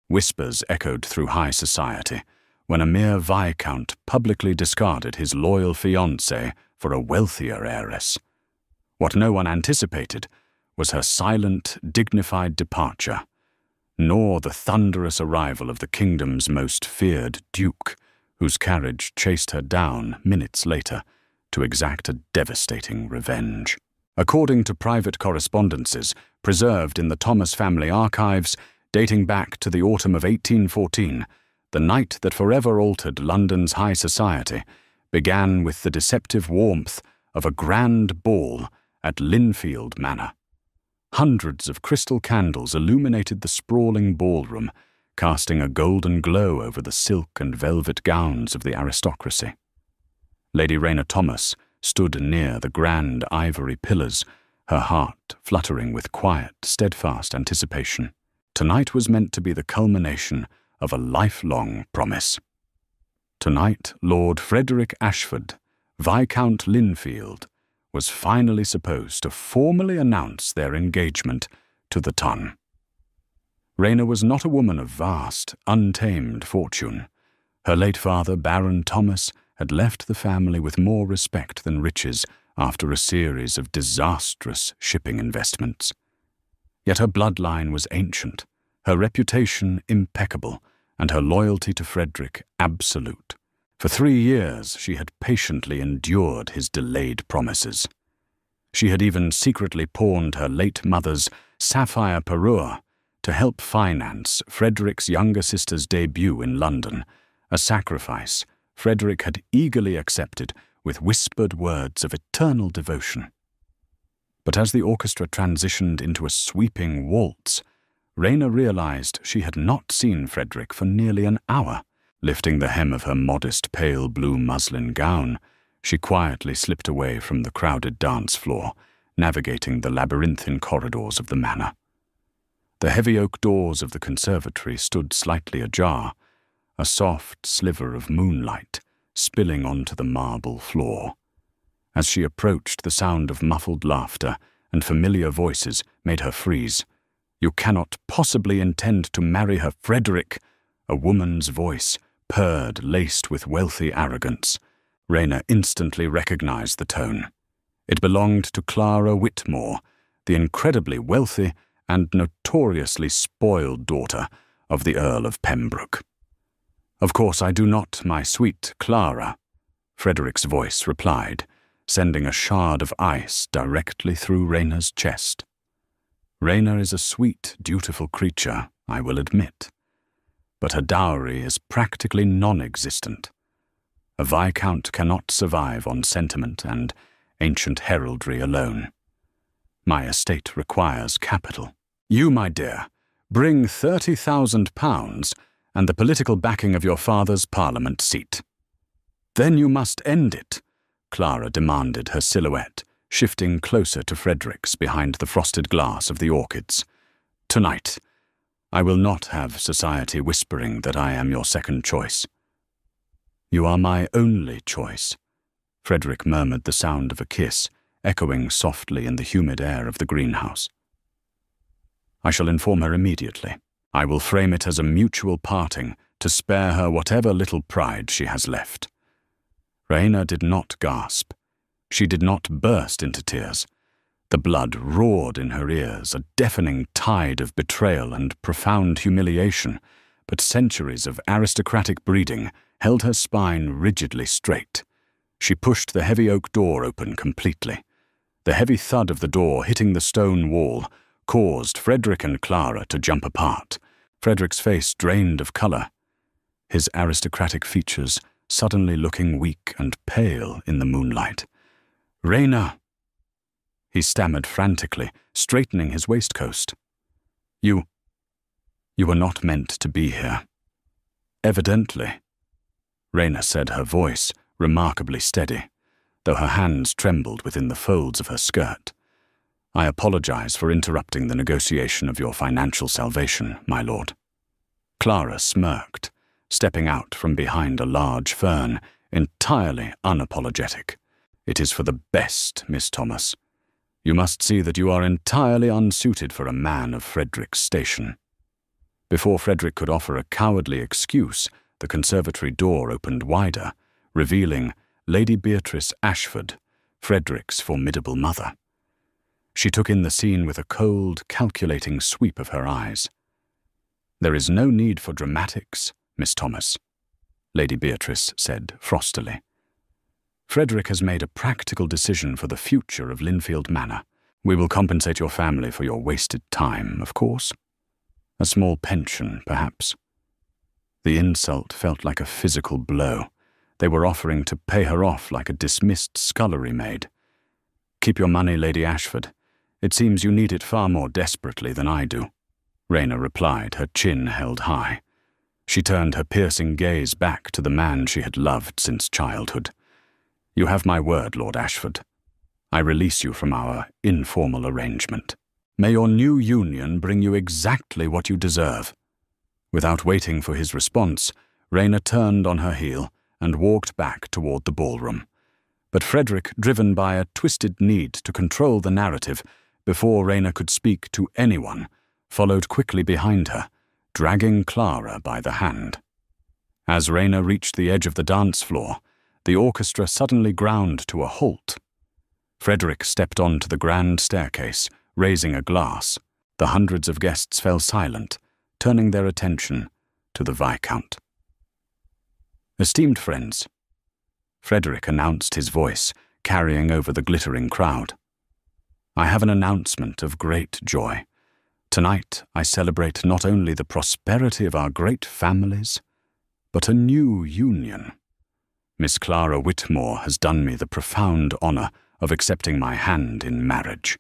Whispers echoed through high society when a mere viscount publicly discarded his loyal fiancée for a wealthier heiress. What no one anticipated was her silent, dignified departure, nor the thunderous arrival of the kingdom's most feared duke, whose carriage chased her down minutes later to exact a devastating revenge. According to private correspondences preserved in the Thomas family archives dating back to the autumn of 1814, the night that forever altered London's high society began with the deceptive warmth of a grand ball at Linfield Manor. Hundreds of crystal candles illuminated the sprawling ballroom, casting a golden glow over the silk and velvet gowns of the aristocracy. Lady Rayna Thomas stood near the grand ivory pillars, her heart fluttering with quiet, steadfast anticipation. Tonight was meant to be the culmination of a lifelong promise. Tonight, Lord Frederick Ashford, Viscount Linfield, was finally supposed to formally announce their engagement to the ton. Rayna was not a woman of vast, untamed fortune. Her late father, Baron Thomas, had left the family with more respect than riches after a series of disastrous shipping investments. Yet her bloodline was ancient, her reputation impeccable, and her loyalty to Frederick absolute. For 3 years she had patiently endured his delayed promises. She had even secretly pawned her late mother's sapphire parure to help finance Frederick's younger sister's debut in London, a sacrifice Frederick had eagerly accepted with whispered words of eternal devotion. But as the orchestra transitioned into a sweeping waltz, Rayna realized she had not seen Frederick for nearly an hour. Lifting the hem of her modest pale blue muslin gown, she quietly slipped away from the crowded dance floor, navigating the labyrinthine corridors of the manor. The heavy oak doors of the conservatory stood slightly ajar, a soft sliver of moonlight spilling onto the marble floor. As she approached, the sound of muffled laughter and familiar voices made her freeze. "You cannot possibly intend to marry her, Frederick," a woman's voice purred, laced with wealthy arrogance. Rayna instantly recognized the tone. It belonged to Clara Whitmore, the incredibly wealthy and notoriously spoiled daughter of the Earl of Pembroke. "Of course I do not, my sweet Clara," Frederick's voice replied, sending a shard of ice directly through Rayna's chest. "Rayna is a sweet, dutiful creature, I will admit, but her dowry is practically non-existent. A viscount cannot survive on sentiment and ancient heraldry alone. My estate requires capital. You, my dear, bring £30,000 and the political backing of your father's parliament seat." "Then you must end it," Clara demanded, her silhouette shifting closer to Frederick's behind the frosted glass of the orchids. "Tonight, I will not have society whispering that I am your second choice." "You are my only choice," Frederick murmured, the sound of a kiss echoing softly in the humid air of the greenhouse. "I shall inform her immediately. I will frame it as a mutual parting to spare her whatever little pride she has left." Rayna did not gasp. She did not burst into tears. The blood roared in her ears, a deafening tide of betrayal and profound humiliation, but centuries of aristocratic breeding held her spine rigidly straight. She pushed the heavy oak door open completely. The heavy thud of the door hitting the stone wall caused Frederick and Clara to jump apart. Frederick's face drained of color, his aristocratic features suddenly looking weak and pale in the moonlight. "Rayna," he stammered frantically, straightening his waistcoat. You were not meant to be here." "Evidently," Rayna said, her voice remarkably steady, though her hands trembled within the folds of her skirt. "I apologize for interrupting the negotiation of your financial salvation, my lord." Clara smirked, stepping out from behind a large fern, entirely unapologetic. "It is for the best, Miss Thomas. You must see that you are entirely unsuited for a man of Frederick's station." Before Frederick could offer a cowardly excuse, the conservatory door opened wider, revealing Lady Beatrice Ashford, Frederick's formidable mother. She took in the scene with a cold, calculating sweep of her eyes. "There is no need for dramatics, Miss Thomas," Lady Beatrice said frostily. "Frederick has made a practical decision for the future of Linfield Manor. We will compensate your family for your wasted time, of course. A small pension, perhaps." The insult felt like a physical blow. They were offering to pay her off like a dismissed scullery maid. "Keep your money, Lady Ashford. It seems you need it far more desperately than I do," Rayner replied, her chin held high. She turned her piercing gaze back to the man she had loved since childhood. "You have my word, Lord Ashford. I release you from our informal arrangement. May your new union bring you exactly what you deserve." Without waiting for his response, Rayner turned on her heel and walked back toward the ballroom. But Frederick, driven by a twisted need to control the narrative before Rayner could speak to anyone, followed quickly behind her, dragging Clara by the hand. As Rayner reached the edge of the dance floor, the orchestra suddenly ground to a halt. Frederick stepped onto the grand staircase, raising a glass. The hundreds of guests fell silent, turning their attention to the Viscount. "Esteemed friends," Frederick announced, his voice carrying over the glittering crowd, "I have an announcement of great joy. Tonight I celebrate not only the prosperity of our great families, but a new union. Miss Clara Whitmore has done me the profound honor of accepting my hand in marriage."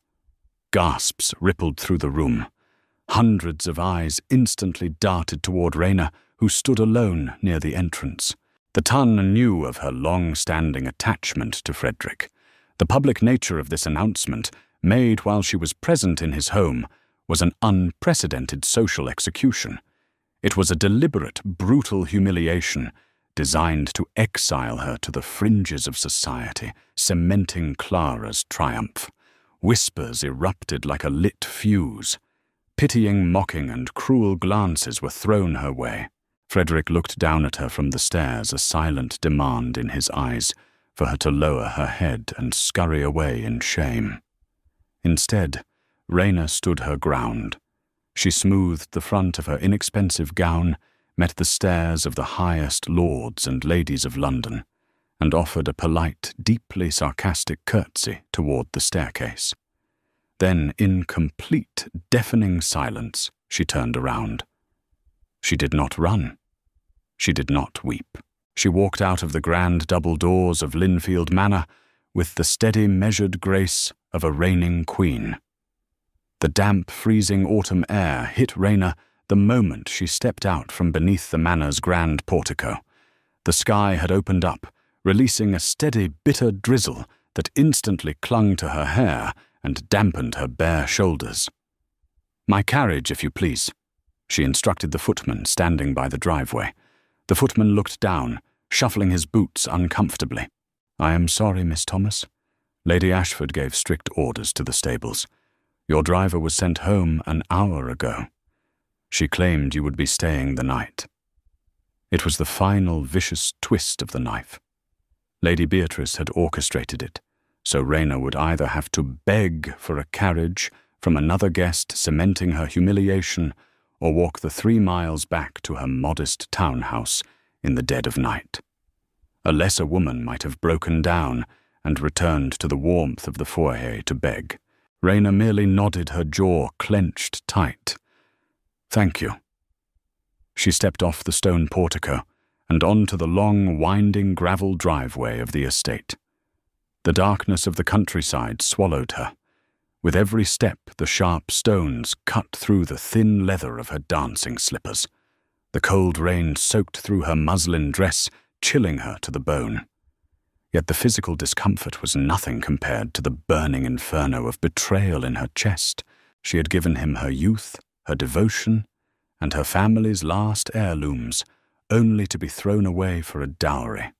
Gasps rippled through the room. Hundreds of eyes instantly darted toward Rayner, who stood alone near the entrance. The Tun knew of her long-standing attachment to Frederick. The public nature of this announcement, made while she was present in his home, was an unprecedented social execution. It was a deliberate, brutal humiliation designed to exile her to the fringes of society, cementing Clara's triumph. Whispers erupted like a lit fuse. Pitying, mocking, and cruel glances were thrown her way. Frederick looked down at her from the stairs, a silent demand in his eyes for her to lower her head and scurry away in shame. Instead, Rayner stood her ground. She smoothed the front of her inexpensive gown, met the stares of the highest lords and ladies of London, and offered a polite, deeply sarcastic curtsy toward the staircase. Then, in complete, deafening silence, she turned around. She did not run. She did not weep. She walked out of the grand double doors of Linfield Manor with the steady, measured grace of a reigning queen. The damp, freezing autumn air hit Rayner the moment she stepped out from beneath the manor's grand portico. The sky had opened up, releasing a steady, bitter drizzle that instantly clung to her hair and dampened her bare shoulders. "My carriage, if you please," she instructed the footman standing by the driveway. The footman looked down, shuffling his boots uncomfortably. "I am sorry, Miss Thomas. Lady Ashford gave strict orders to the stables. Your driver was sent home an hour ago. She claimed you would be staying the night." It was the final vicious twist of the knife. Lady Beatrice had orchestrated it, so Rayner would either have to beg for a carriage from another guest, cementing her humiliation, or walk the 3 miles back to her modest townhouse in the dead of night. A lesser woman might have broken down and returned to the warmth of the foyer to beg. Rayner merely nodded, her jaw clenched tight. "Thank you." She stepped off the stone portico and onto the long, winding gravel driveway of the estate. The darkness of the countryside swallowed her. With every step, the sharp stones cut through the thin leather of her dancing slippers. The cold rain soaked through her muslin dress, chilling her to the bone. Yet the physical discomfort was nothing compared to the burning inferno of betrayal in her chest. She had given him her youth, her devotion, and her family's last heirlooms, only to be thrown away for a dowry.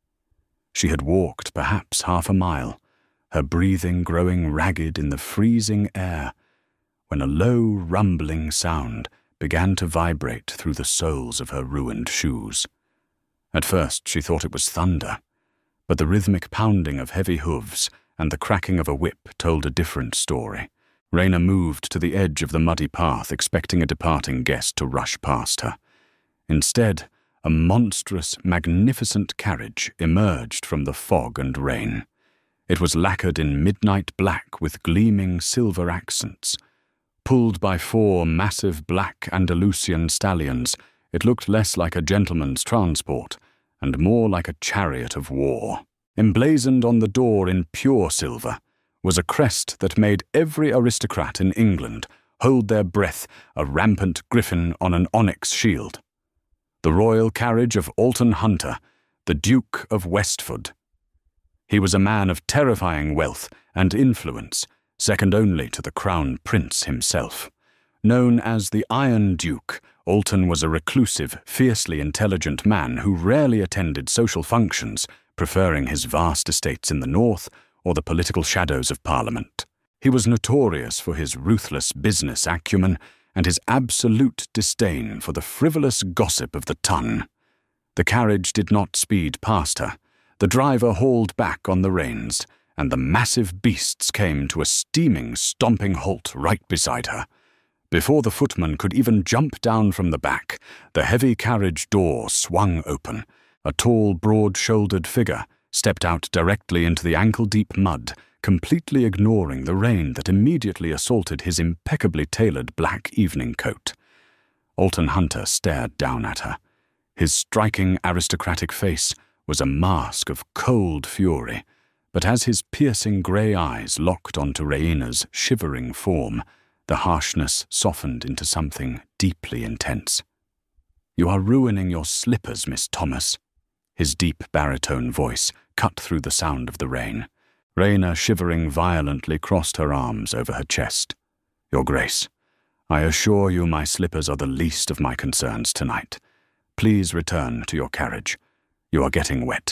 She had walked perhaps half a mile, her breathing growing ragged in the freezing air, when a low, rumbling sound began to vibrate through the soles of her ruined shoes. At first she thought it was thunder, but the rhythmic pounding of heavy hooves and the cracking of a whip told a different story. Rayna moved to the edge of the muddy path, expecting a departing guest to rush past her. Instead, a monstrous, magnificent carriage emerged from the fog and rain. It was lacquered in midnight black with gleaming silver accents. Pulled by 4 massive black Andalusian stallions, it looked less like a gentleman's transport and more like a chariot of war. Emblazoned on the door in pure silver was a crest that made every aristocrat in England hold their breath, a rampant griffin on an onyx shield. The royal carriage of Alton Hunter, the Duke of Westford. He was a man of terrifying wealth and influence, second only to the Crown Prince himself. Known as the Iron Duke, Alton was a reclusive, fiercely intelligent man who rarely attended social functions, preferring his vast estates in the north or the political shadows of Parliament. He was notorious for his ruthless business acumen and his absolute disdain for the frivolous gossip of the ton. The carriage did not speed past her. The driver hauled back on the reins, and the massive beasts came to a steaming, stomping halt right beside her. Before the footman could even jump down from the back, the heavy carriage door swung open. A tall, broad-shouldered figure stepped out directly into the ankle-deep mud, completely ignoring the rain that immediately assaulted his impeccably tailored black evening coat. Alton Hunter stared down at her. His striking aristocratic face was a mask of cold fury, but as his piercing grey eyes locked onto Rayna's shivering form, the harshness softened into something deeply intense. "You are ruining your slippers, Miss Thomas." His deep baritone voice cut through the sound of the rain. Rayna, shivering violently, crossed her arms over her chest. "Your Grace, I assure you my slippers are the least of my concerns tonight. Please return to your carriage. You are getting wet."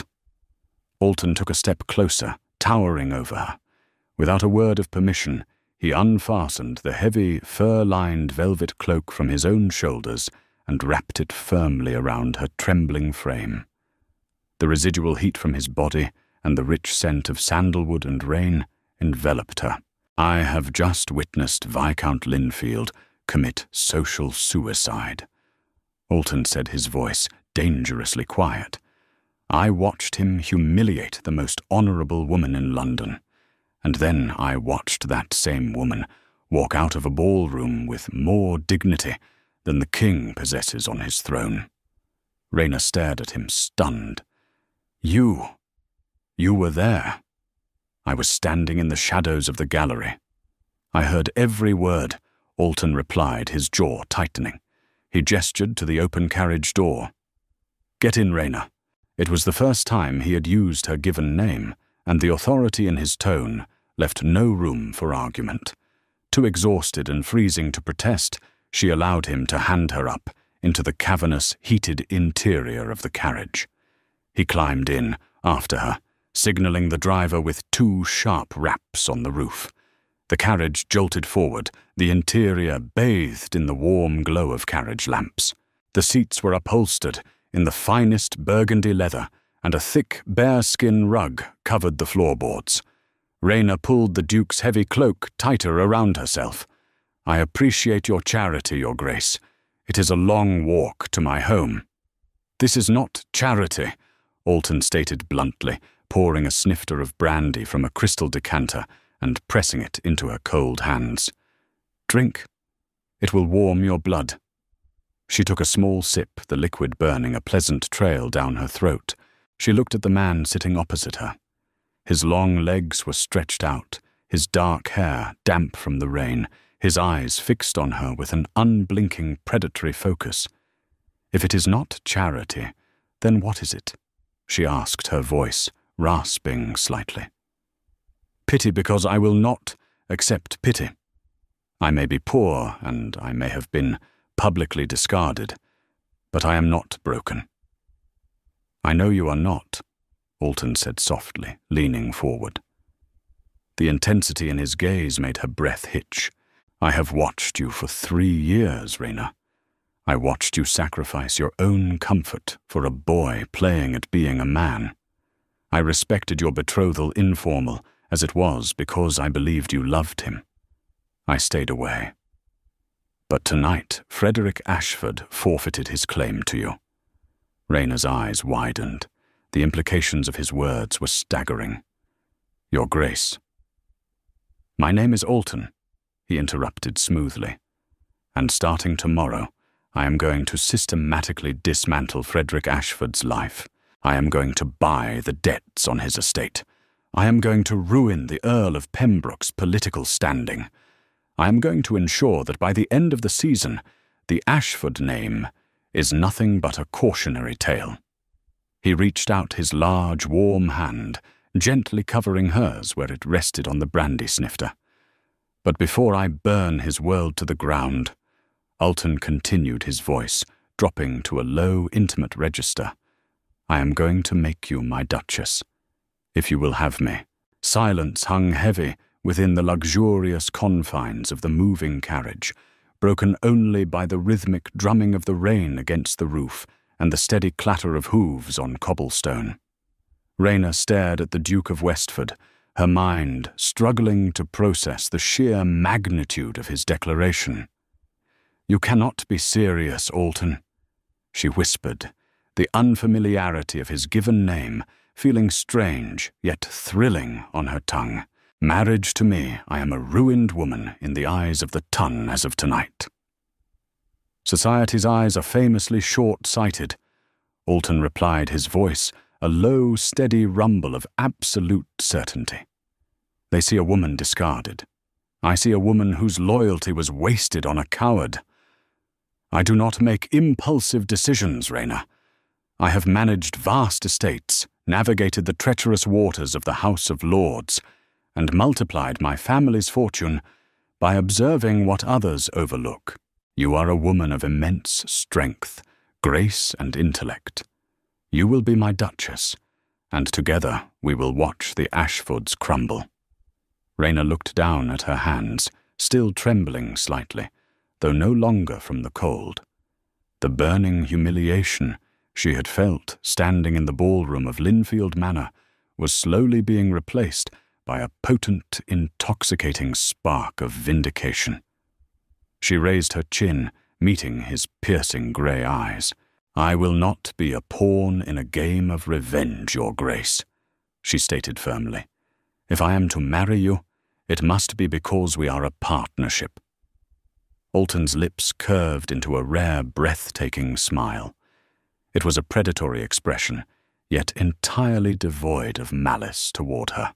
Alton took a step closer, towering over her. Without a word of permission, he unfastened the heavy, fur-lined velvet cloak from his own shoulders and wrapped it firmly around her trembling frame. The residual heat from his body and the rich scent of sandalwood and rain enveloped her. "I have just witnessed Viscount Linfield commit social suicide," Alton said, his voice dangerously quiet. "I watched him humiliate the most honourable woman in London, and then I watched that same woman walk out of a ballroom with more dignity than the king possesses on his throne." Rayna stared at him, stunned. You were there." "I was standing in the shadows of the gallery." "I heard every word," Alton replied, his jaw tightening. He gestured to the open carriage door. "Get in, Rayna." It was the first time he had used her given name, and the authority in his tone left no room for argument. Too exhausted and freezing to protest, she allowed him to hand her up into the cavernous, heated interior of the carriage. He climbed in after her, signaling the driver with 2 sharp raps on the roof. The carriage jolted forward, the interior bathed in the warm glow of carriage lamps. The seats were upholstered in the finest burgundy leather, and a thick bearskin rug covered the floorboards. Rayna pulled the Duke's heavy cloak tighter around herself. "I appreciate your charity, Your Grace. It is a long walk to my home." "This is not charity," Alton stated bluntly, pouring a snifter of brandy from a crystal decanter and pressing it into her cold hands. "Drink. It will warm your blood." She took a small sip, the liquid burning a pleasant trail down her throat. She looked at the man sitting opposite her. His long legs were stretched out, his dark hair damp from the rain, his eyes fixed on her with an unblinking predatory focus. "If it is not charity, then what is it?" she asked, her voice rasping slightly. "Pity, because I will not accept pity. I may be poor, and I may have been publicly discarded, but I am not broken." "I know you are not," Alton said softly, leaning forward. The intensity in his gaze made her breath hitch. "I have watched you for 3 years, Rayna. I watched you sacrifice your own comfort for a boy playing at being a man. I respected your betrothal informal as it was because I believed you loved him. I stayed away. But tonight, Frederick Ashford forfeited his claim to you. Rayna's eyes widened. The implications of his words were staggering. Your Grace. My name is Alton, he interrupted smoothly. And starting tomorrow, I am going to systematically dismantle Frederick Ashford's life. I am going to buy the debts on his estate. I am going to ruin the Earl of Pembroke's political standing. I am going to ensure that by the end of the season, the Ashford name is nothing but a cautionary tale. He reached out his large, warm hand, gently covering hers where it rested on the brandy snifter. But before I burn his world to the ground, Alton continued, his voice dropping to a low, intimate register. I am going to make you my Duchess, if you will have me. Silence hung heavy within the luxurious confines of the moving carriage, broken only by the rhythmic drumming of the rain against the roof and the steady clatter of hooves on cobblestone. Rayna stared at the Duke of Westford, her mind struggling to process the sheer magnitude of his declaration. You cannot be serious, Alton, she whispered, the unfamiliarity of his given name feeling strange yet thrilling on her tongue. Marriage to me, I am a ruined woman in the eyes of the ton as of tonight. Society's eyes are famously short-sighted, Alton replied, his voice a low, steady rumble of absolute certainty. They see a woman discarded. I see a woman whose loyalty was wasted on a coward. I do not make impulsive decisions, Rayna. I have managed vast estates, navigated the treacherous waters of the House of Lords, and multiplied my family's fortune by observing what others overlook. You are a woman of immense strength, grace, and intellect. You will be my Duchess, and together we will watch the Ashfords crumble. Rayna looked down at her hands, still trembling slightly, though no longer from the cold. The burning humiliation she had felt standing in the ballroom of Linfield Manor was slowly being replaced by a potent, intoxicating spark of vindication. She raised her chin, meeting his piercing grey eyes. I will not be a pawn in a game of revenge, Your Grace, she stated firmly. If I am to marry you, it must be because we are a partnership. Alton's lips curved into a rare, breathtaking smile. It was a predatory expression, yet entirely devoid of malice toward her.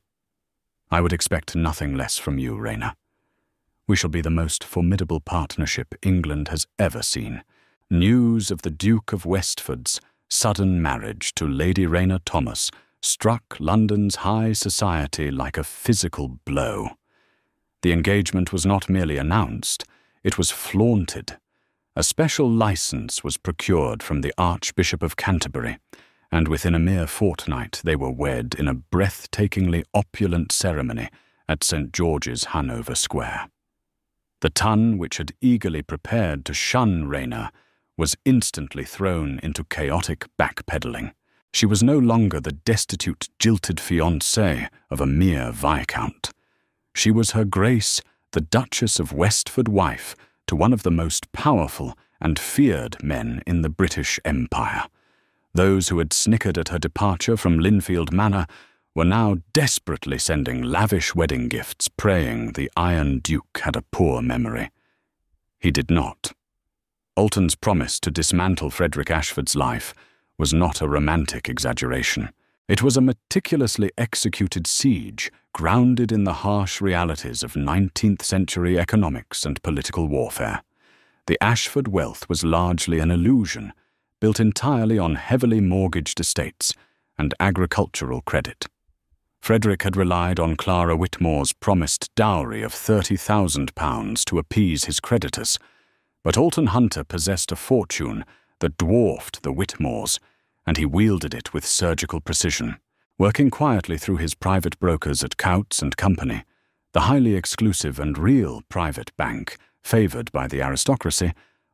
I would expect nothing less from you, Rayna. We shall be the most formidable partnership England has ever seen. News of the Duke of Westford's sudden marriage to Lady Rayna Thomas struck London's high society like a physical blow. The engagement was not merely announced, it was flaunted. A special license was procured from the Archbishop of Canterbury, and within a mere fortnight they were wed in a breathtakingly opulent ceremony at St. George's, Hanover Square. The ton which had eagerly prepared to shun Rayna was instantly thrown into chaotic backpedaling. She was no longer the destitute, jilted fiancée of a mere viscount. She was Her Grace, the Duchess of Westford, wife to one of the most powerful and feared men in the British Empire. Those who had snickered at her departure from Linfield Manor were now desperately sending lavish wedding gifts, praying the Iron Duke had a poor memory. He did not. Alton's promise to dismantle Frederick Ashford's life was not a romantic exaggeration. It was a meticulously executed siege grounded in the harsh realities of 19th century economics and political warfare. The Ashford wealth was largely an illusion, built entirely on heavily mortgaged estates and agricultural credit. Frederick had relied on Clara Whitmore's promised dowry of £30,000 to appease his creditors, but Alton Hunter possessed a fortune that dwarfed the Whitmores, and he wielded it with surgical precision. Working quietly through his private brokers at Coutts and Company, the highly exclusive and real private bank favoured by the aristocracy,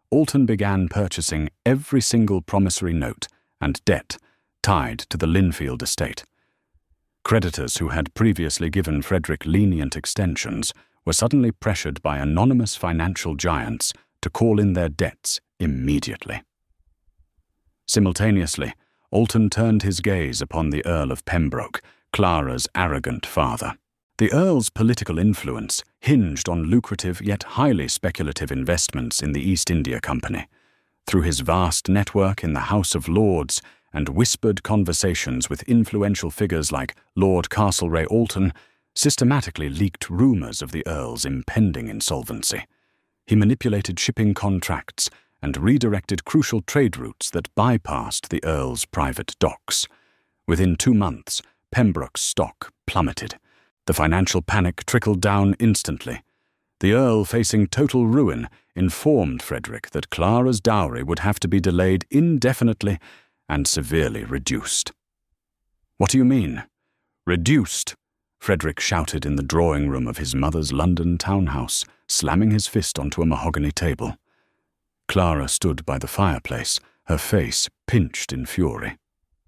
Alton began purchasing every single promissory note and debt tied to the Linfield estate. Creditors who had previously given Frederick lenient extensions were suddenly pressured by anonymous financial giants to call in their debts immediately. Simultaneously, Alton turned his gaze upon the Earl of Pembroke, Clara's arrogant father. The Earl's political influence hinged on lucrative yet highly speculative investments in the East India Company. Through his vast network in the House of Lords and whispered conversations with influential figures like Lord Castlereagh Alton, systematically leaked rumours of the Earl's impending insolvency. He manipulated shipping contracts and redirected crucial trade routes that bypassed the Earl's private docks. Within 2 months, Pembroke's stock plummeted. The financial panic trickled down instantly. The Earl, facing total ruin, informed Frederick that Clara's dowry would have to be delayed indefinitely and severely reduced. "What do you mean? Reduced?" Frederick shouted in the drawing room of his mother's London townhouse, slamming his fist onto a mahogany table. Clara stood by the fireplace, her face pinched in fury.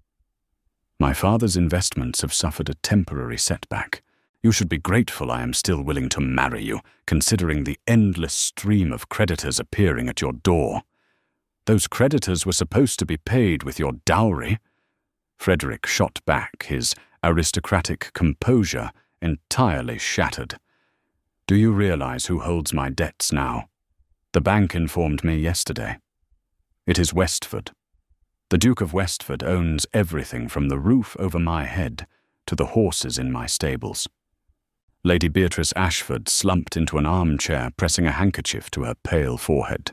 "My father's investments have suffered a temporary setback. You should be grateful I am still willing to marry you, considering the endless stream of creditors appearing at your door. Those creditors were supposed to be paid with your dowry." Frederick shot back, his aristocratic composure entirely shattered. "Do you realize who holds my debts now? The bank informed me yesterday. It is Westford. The Duke of Westford owns everything from the roof over my head to the horses in my stables." Lady Beatrice Ashford slumped into an armchair, pressing a handkerchief to her pale forehead.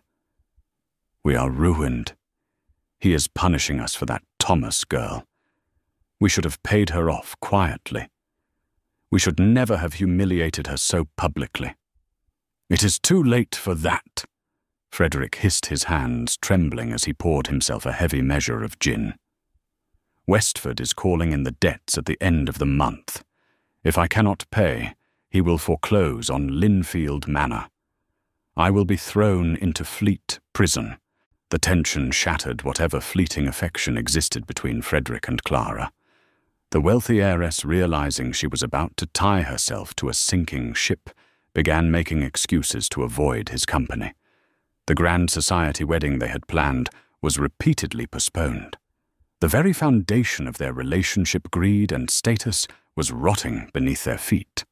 "We are ruined. He is punishing us for that Thomas girl. We should have paid her off quietly. We should never have humiliated her so publicly." "It is too late for that." Frederick hissed his hands, trembling as he poured himself a heavy measure of gin. "Westford is calling in the debts at the end of the month. If I cannot pay, he will foreclose on Linfield Manor. I will be thrown into Fleet Prison." The tension shattered whatever fleeting affection existed between Frederick and Clara. The wealthy heiress, realizing she was about to tie herself to a sinking ship, began making excuses to avoid his company. The grand society wedding they had planned was repeatedly postponed. The very foundation of their relationship, greed and status, was rotting beneath their feet.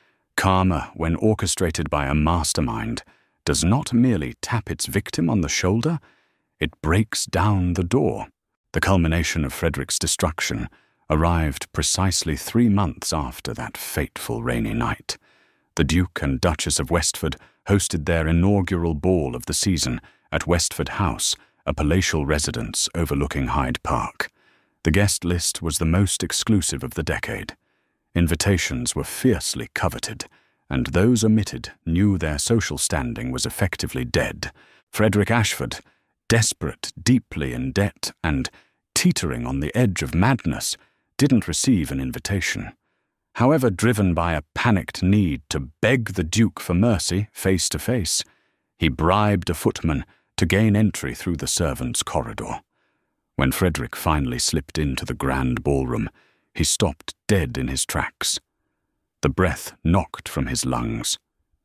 Karma, when orchestrated by a mastermind, does not merely tap its victim on the shoulder, it breaks down the door. The culmination of Frederick's destruction arrived precisely 3 months after that fateful rainy night. The Duke and Duchess of Westford hosted their inaugural ball of the season at Westford House, a palatial residence overlooking Hyde Park. The guest list was the most exclusive of the decade. Invitations were fiercely coveted, and those omitted knew their social standing was effectively dead. Frederick Ashford, desperate, deeply in debt, and teetering on the edge of madness, didn't receive an invitation. However, driven by a panicked need to beg the Duke for mercy face to face, he bribed a footman to gain entry through the servants' corridor. When Frederick finally slipped into the grand ballroom, he stopped dead in his tracks. The breath knocked from his lungs.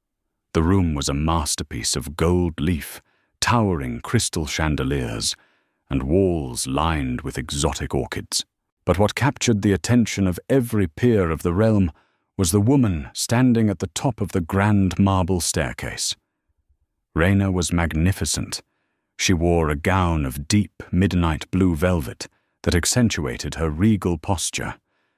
The room was a masterpiece of gold leaf, towering crystal chandeliers, and walls lined with exotic orchids. But what captured the attention of every peer of the realm was the woman standing at the top of the grand marble staircase. Raina was magnificent. She wore a gown of deep midnight blue velvet that accentuated her regal posture.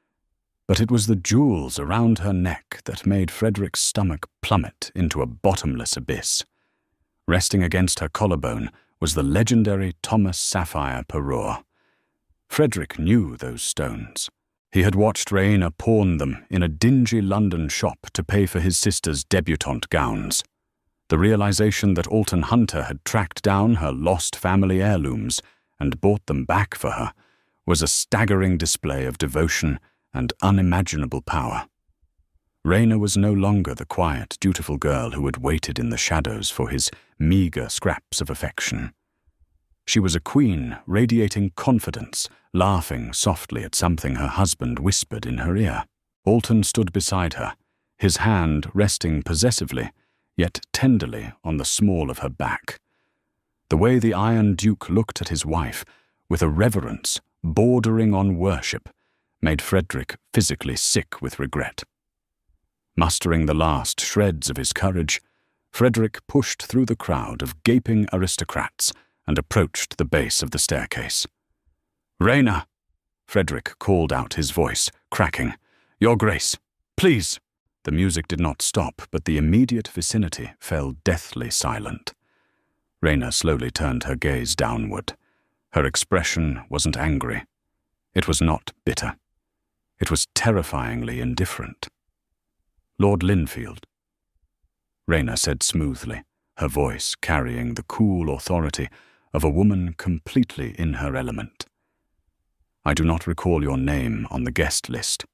But it was the jewels around her neck that made Frederick's stomach plummet into a bottomless abyss. Resting against her collarbone was the legendary Thomas Sapphire Parure. Frederick knew those stones. He had watched Raina pawn them in a dingy London shop to pay for his sister's debutante gowns. The realization that Alton Hunter had tracked down her lost family heirlooms and bought them back for her was a staggering display of devotion and unimaginable power. Rayna was no longer the quiet, dutiful girl who had waited in the shadows for his meager scraps of affection. She was a queen, radiating confidence, laughing softly at something her husband whispered in her ear. Alton stood beside her, his hand resting possessively, yet tenderly, on the small of her back. The way the Iron Duke looked at his wife, with a reverence bordering on worship, made Frederick physically sick with regret. Mustering the last shreds of his courage, Frederick pushed through the crowd of gaping aristocrats and approached the base of the staircase. "Rayna!" Frederick called out, his voice cracking. "Your Grace, please!" The music did not stop, but the immediate vicinity fell deathly silent. Rayna slowly turned her gaze downward. Her expression wasn't angry. It was not bitter. It was terrifyingly indifferent. "Lord Linfield," Rayna said smoothly, her voice carrying the cool authority of a woman completely in her element. "I do not recall your name on the guest list."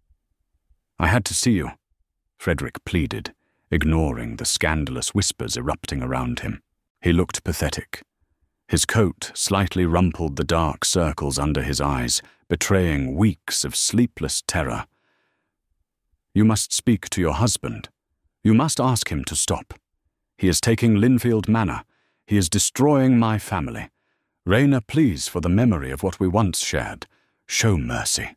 "I had to see you," Frederick pleaded, ignoring the scandalous whispers erupting around him. He looked pathetic. His coat slightly rumpled the dark circles under his eyes, betraying weeks of sleepless terror. "You must speak to your husband. You must ask him to stop. He is taking Linfield Manor. He is destroying my family. Rayna, please, for the memory of what we once shared, show mercy."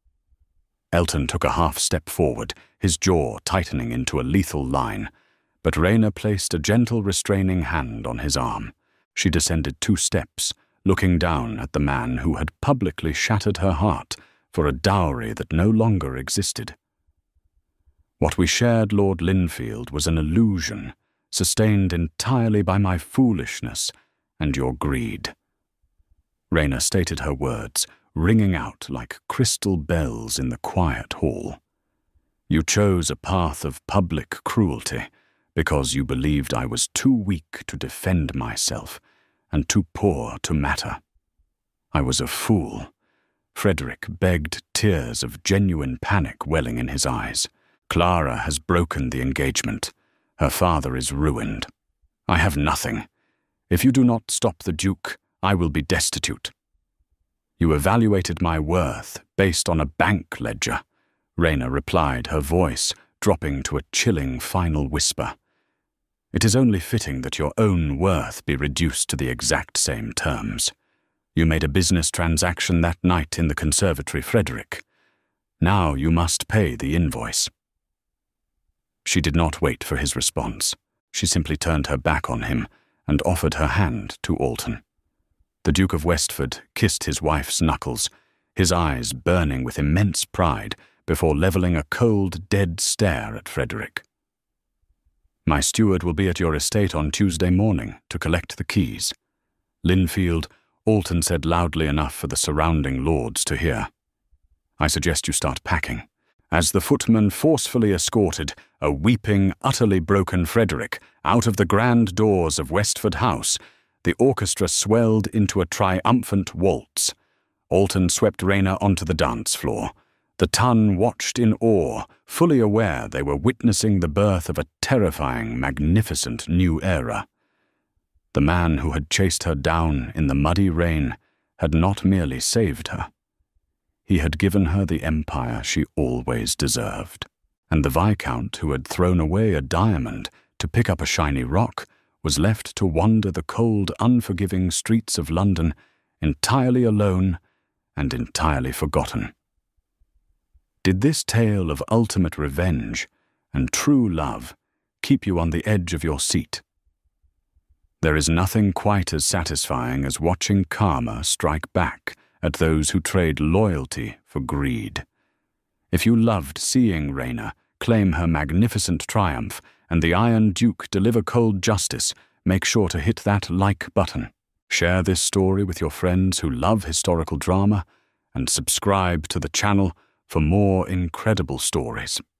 Elton took a half-step forward, his jaw tightening into a lethal line, but Rayna placed a gentle restraining hand on his arm. She descended 2 steps, looking down at the man who had publicly shattered her heart for a dowry that no longer existed. "What we shared, Lord Linfield, was an illusion, sustained entirely by my foolishness and your greed." Rayna stated her words, ringing out like crystal bells in the quiet hall. "You chose a path of public cruelty because you believed I was too weak to defend myself and too poor to matter. I was a fool." Frederick begged, tears of genuine panic welling in his eyes. "Clara has broken the engagement. Her father is ruined. I have nothing. If you do not stop the Duke, I will be destitute." "You evaluated my worth based on a bank ledger," Rayna replied, her voice dropping to a chilling final whisper. "It is only fitting that your own worth be reduced to the exact same terms. You made a business transaction that night in the conservatory, Frederick. Now you must pay the invoice." She did not wait for his response. She simply turned her back on him and offered her hand to Alton. The Duke of Westford kissed his wife's knuckles, his eyes burning with immense pride before leveling a cold, dead stare at Frederick. "My steward will be at your estate on Tuesday morning to collect the keys." "Linfield," Alton said loudly enough for the surrounding lords to hear. "I suggest you start packing." As the footman forcefully escorted a weeping, utterly broken Frederick out of the grand doors of Westford House, the orchestra swelled into a triumphant waltz. Alton swept Rayna onto the dance floor. The ton watched in awe, fully aware they were witnessing the birth of a terrifying, magnificent new era. The man who had chased her down in the muddy rain had not merely saved her. He had given her the empire she always deserved. And the Viscount who had thrown away a diamond to pick up a shiny rock was left to wander the cold, unforgiving streets of London entirely alone and entirely forgotten. Did this tale of ultimate revenge and true love keep you on the edge of your seat? There is nothing quite as satisfying as watching karma strike back at those who trade loyalty for greed. If you loved seeing Rayna claim her magnificent triumph and the Iron Duke deliver cold justice, make sure to hit that like button. Share this story with your friends who love historical drama, and subscribe to the channel for more incredible stories.